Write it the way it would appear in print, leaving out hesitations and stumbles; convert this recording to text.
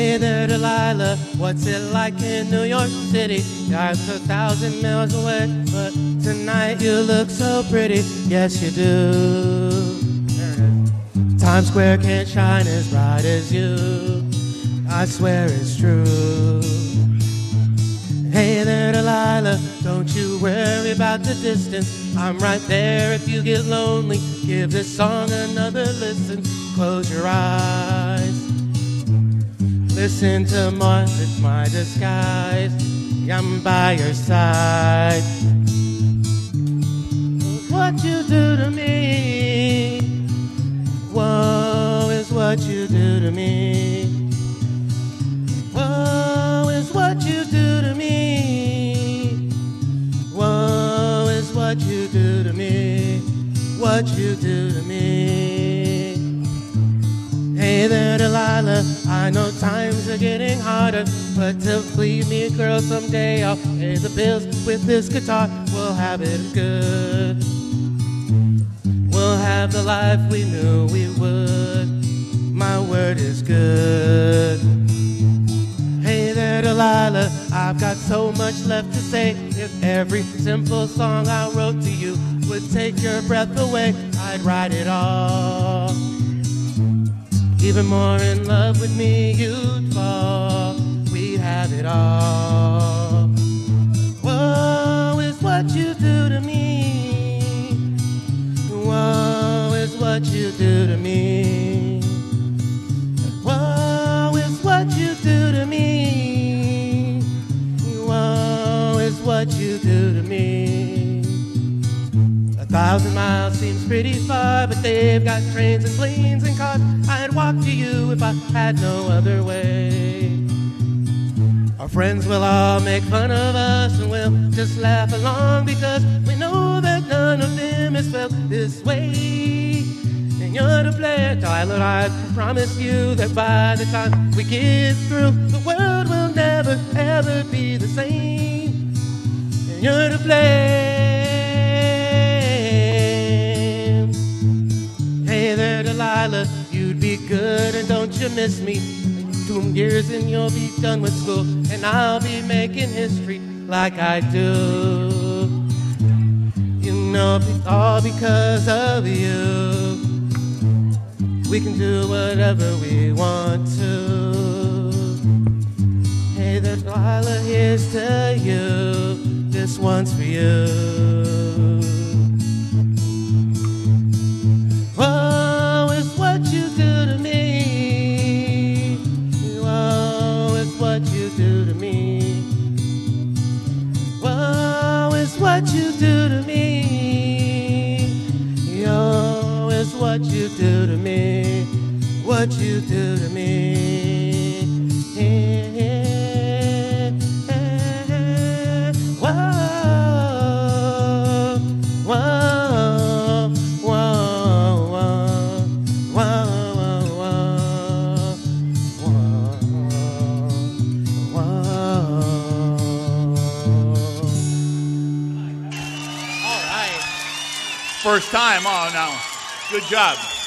Hey there, Delilah, what's it like in New York City? You're 1,000 miles away, but tonight you look so pretty. Yes, you do. There it is. Times Square can't shine as bright as you. I swear it's true. Hey there, Delilah, don't you worry about the distance. I'm right there if you get lonely. Give this song another listen. Close your eyes. Listen to Mars, it's my disguise. I'm by your side. What you do to me, whoa, is what you do to me. Whoa, is what you do to me. Whoa, is what you do to me. What you do to me. Hey there, Delilah, I know times are getting harder, but to please me, girl, someday I'll pay the bills with this guitar. We'll have it good. We'll have the life we knew we would. My word is good. Hey there, Delilah, I've got so much left to say. If every simple song I wrote to you would take your breath away, I'd write it all. Even more in love with me you'd fall. We'd have it all. Whoa, is what you do to me. Whoa, is what you do to me. Whoa, is what you do to me. Whoa, is what you do to me. 1,000 miles seems pretty far, but they've got trains and planes and cars. I'd walk to you if I had no other way. Our friends will all make fun of us and we'll just laugh along because we know that none of them has felt this way. And you're to blame, Tyler, I promise you that by the time we get through, the world will never, ever be the same. And you're to blame. Hey there, Delilah, you'd be good and don't you miss me. 2 years and you'll be done with school and I'll be making history like I do. You know it's all because of you. We can do whatever we want to. Hey there, Delilah, here's to you. This one's for you. Whoa, is what you do to me. Whoa, is what you do to me. Whoa, is what you do to me. Yo, is what you do to me. What you do to me. Whoa, whoa, whoa, First time, oh no. Good job.